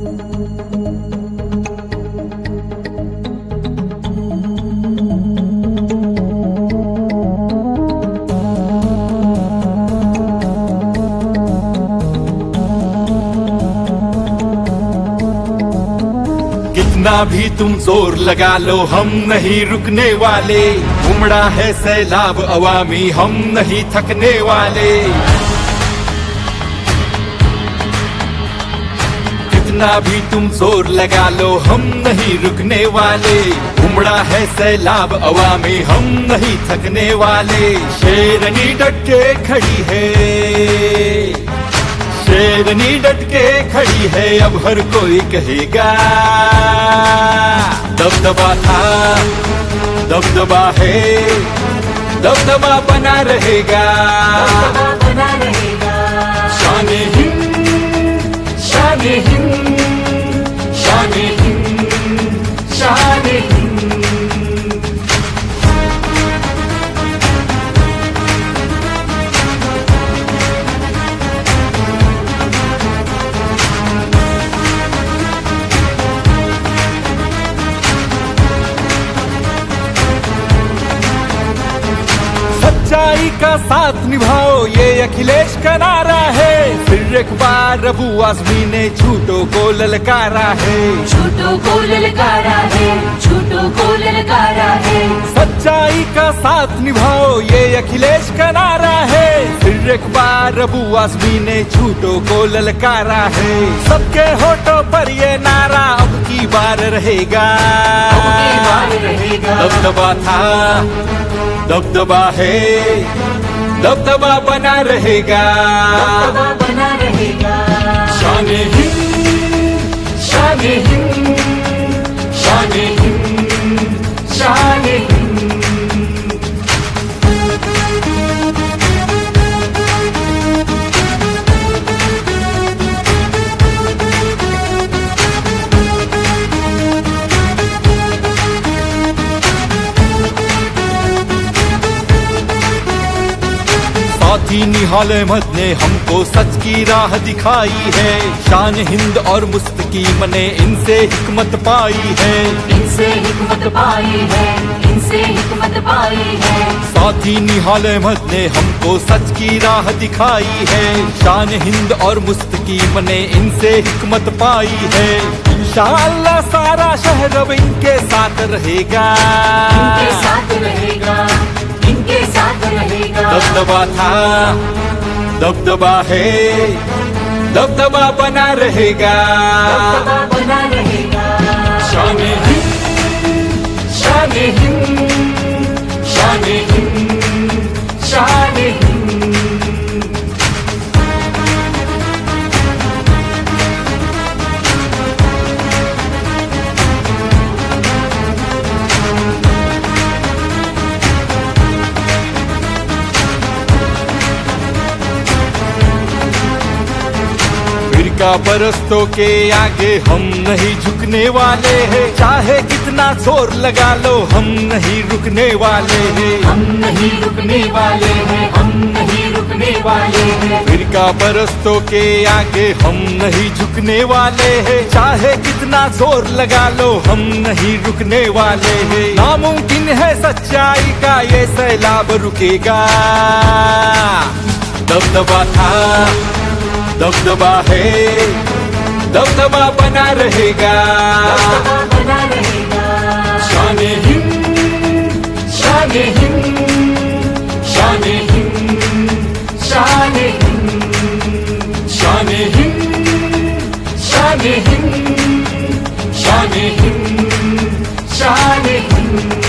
कितना भी तुम जोर लगा लो हम नहीं रुकने वाले, उमड़ा है सैलाब अवामी हम नहीं थकने वाले। कितना भी तुम जोर लगा लो हम नहीं रुकने वाले, उमड़ा है सैलाब अवामी हम नहीं थकने वाले। शेरनी डट के खड़ी है, शेरनी डट के खड़ी है, अब हर कोई कहेगा दबदबा था दबदबा है, दबदबा बना रहेगा, बना रहेगा। शाने हिंद शाने हिंद शाने हिंद शाने हिंद। सच्चाई का साथ निभाओ ये अखिलेश का नारा है, फिर एक बार अबू आजमी ने झूठों को ललकारा है, झूठों को ललकारा है, झूठों को ललकारा है। सच्चाई का साथ निभाओ ये अखिलेश का नारा है, फिर एक बार अबू आजमी ने झूठों को ललकारा है। सबके होठों पर ये नारा अब की बार रहेगा, अब की बार रहेगा। दबदबा था दबदबा है, दबदबा बना रहेगा, दबदबा बना रहेगा। शाने हिंद शाने हिंद शाने हिंद शाने हिंद। साथी निहाल अहमद ने हमको सच की राह दिखाई है, शान हिंद और मुस्तकीम ने इनसे हिकमत पाई है, इनसे हिकमत पाई है, इनसे हिकमत पाई है। साथी निहाल अहमद ने हमको सच की राह दिखाई है, शान हिंद और मुस्तकीम ने इनसे हिकमत पाई है। इंशाअल्लाह सारा शहर अब इनके साथ रहेगा, इनके साथ रहेगा, इनके साथ रहेगा। दबदबा था दबदबा है, दबदबा बना रहेगा, दबदबा बना रहेगा। शाने हिंद शाने हिंद शाने हिंद शाने हिंद। फिरका परस्तों के आगे हम नहीं झुकने वाले हैं, चाहे कितना जोर लगा लो हम नहीं रुकने वाले हैं, हम नहीं रुकने वाले हैं, हम नहीं रुकने वाले हैं। फिरका परस्तों के आगे हम नहीं झुकने वाले हैं, चाहे कितना जोर लगा लो हम नहीं रुकने वाले हैं। नामुमकिन है सच्चाई का ये सैलाब रुकेगा, दबदबा था दबदबा है, दबदबा बना रहेगा, दबदबा बना रहेगा। शाने हिंद शाने हिंद शाने हिंद शाने हिंद शाने हिंद शाने हिंद शाने हिंद शाने हिंद।